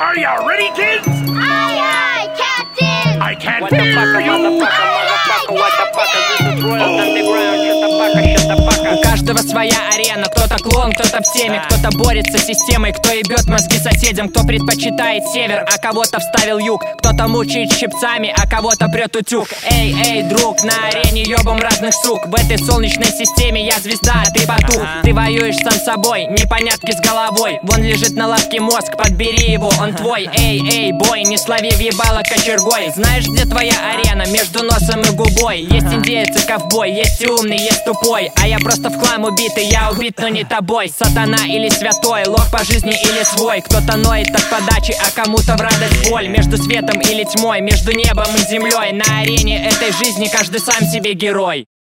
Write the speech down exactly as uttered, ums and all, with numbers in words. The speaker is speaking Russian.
Are you ready, kids? Aye, aye, Captain! I can't What the hear fuck, you! motherfucker, motherfucker, what the fuck, this is Royal Underground, shut the fuck, shut the fuck. У каждого своя арена, кто-то клон, кто-то в теме, кто-то борется с системой, кто ебет мозги соседям, кто предпочитает север, а кого-то вставил юг, кто-то мучает щипцами, а кого-то прет утюг. Эй, эй, друг, на арене ебом разных сук, в этой солнечной системе я звезда, а ты потух. Ты воюешь сам собой, непонятки с головой, вон лежит на лавке мозг, подбери его, он твой. Эй, эй, бой, не слови въебало кочергой. Знаешь, где твоя арена? Между носом и губой. Есть индеец и ковбой, есть умный, есть тупой, а я просто в хлам убитый, я убит, но не тобой. Сатана или святой, лох по жизни или свой. Кто-то ноет от подачи, а кому-то в радость боль. Между светом или тьмой, между небом и землей. На арене этой жизни каждый сам себе герой.